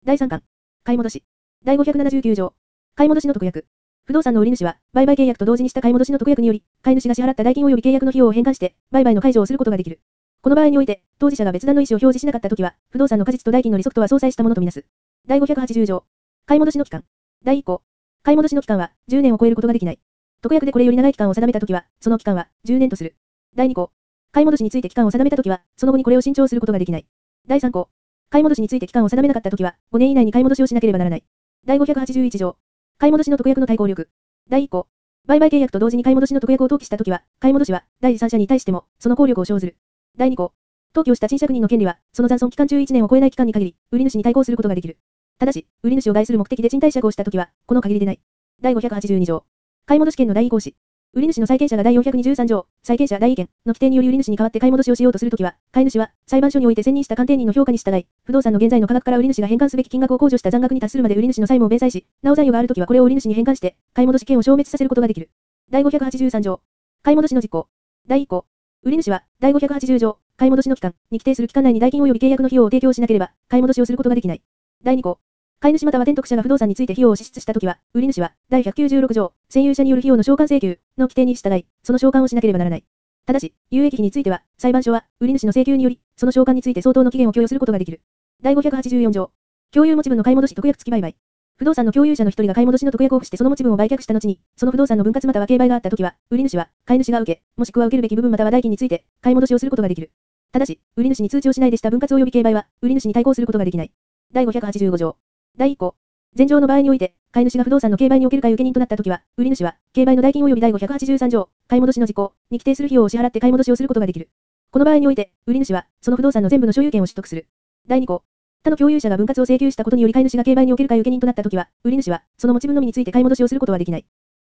第3巻。買い戻し。第579条。買い戻しの特約。不動産の売り主は、売買契約と同時にした買い戻しの特約により、買い主が支払った代金及び契約の費用を返還して、売買の解除をすることができる。この場合において、当事者が別段の意思を表示しなかったときは、不動産の果実と代金の利息とは相殺したものとみなす。第580条。買い戻しの期間。第1項。買い戻しの期間は、10年を超えることができない。特約でこれより長い期間を定めたときは、その期間は、10年とする。第2項。買い戻しについて期間を定めたときは、その後にこれを伸長することができない。第3項。買い戻しについて期間を定めなかったときは、5年以内に買い戻しをしなければならない。第581条。買い戻しの特約の対抗力。第1項。売買契約と同時に買い戻しの特約を登記したときは、買い戻しは、第三者に対しても、その効力を生ずる。第2項。登記をした賃借人の権利は、その残損期間中1年を超えない期間に限り、売り主に対抗することができる。ただし、売り主を害する目的で賃貸借をしたときは、この限りでない。第582条。買い戻し権の代位行使。売り主の債権者が第423条、債権者代位権の規定により売り主に代わって買い戻しをしようとするときは、買い主は、裁判所において選任した鑑定人の評価に従い、不動産の現在の価格から売り主が返還すべき金額を控除した残額に達するまで売り主の債務を弁済し、なお残余があるときはこれを売り主に返還して、買い戻し権を消滅させることができる。第583条。買い戻しの実行。第1項。売り主は、第580条、買い戻しの期間に規定する期間内に代金及び契約の費用を提供しなければ、買い戻しをすることができない。第2項。買い主または転得者が不動産について費用を支出したときは、売り主は、第196条、占有者による費用の償還請求の規定に従い、その償還をしなければならない。ただし、有益費については、裁判所は、売り主の請求により、その償還について相当の期限を許容することができる。第584条。共有持ち分の買い戻し特約付き売買。不動産の共有者の一人が買い戻しの特約を付してその持ち分を売却した後に、その不動産の分割または競売があったときは、売り主は、買い主が受け、もしくは受けるべき部分または代金について、買い戻しをすることができる。ただし、売り主に通知をしないでした分割及び競売は、売り主に対抗することができない。第585条。第1項。前条の場合において、買い主が不動産の競売における買い受け人となったときは、売り主は、競売の代金及び第583条、買い戻しの時効に規定する費用を支払って買い戻しをすることができる。この場合において、売り主は、その不動産の全部の所有権を取得する。第2項。他の共有者が分割を請求したことにより買い主が競売における買い受け人となったときは、売り主は、その持ち分のみについて買い戻しをすることはできない。